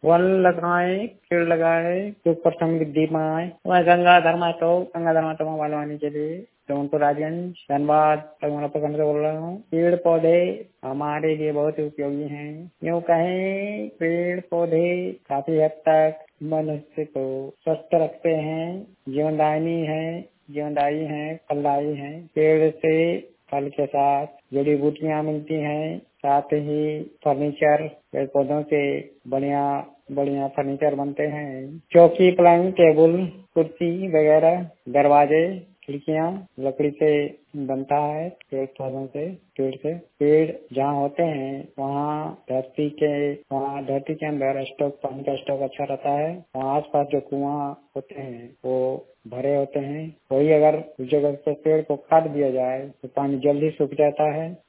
One लगाए, पेड़ लगाए, के ऊपर समृद्धि पाए। मैं गंगाधर मातो बालवानी के लिए जौनपुर राजगंज धनबाद तक पसंद से बोल रहा हूँ। पेड़ पौधे हमारे लिए बहुत उपयोगी हैं। यूँ कहें पेड़ पौधे काफी हद तक मनुष्य को स्वस्थ रखते हैं, जीवनदायी है, फलदायी है। पेड़ से फल के साथ जड़ी बूटियां मिलती हैं, साथ ही फर्नीचर पेड़ पौधों से बढ़िया बढ़िया फर्नीचर बनते हैं। चौकी, पलंग, टेबल, कुर्सी वगैरह, दरवाजे, खिड़कियां लकड़ी से बनता है। पेड़ पौधों से, पेड़ जहाँ होते हैं वहाँ धरती के अंदर पानी का स्टॉक अच्छा रहता है। वहाँ आसपास जो कुआं होते हैं वो भरे होते हैं। वही अगर उस जगह पे पेड़ को काट दिया जाए तो पानी जल्दी सूख जाता है।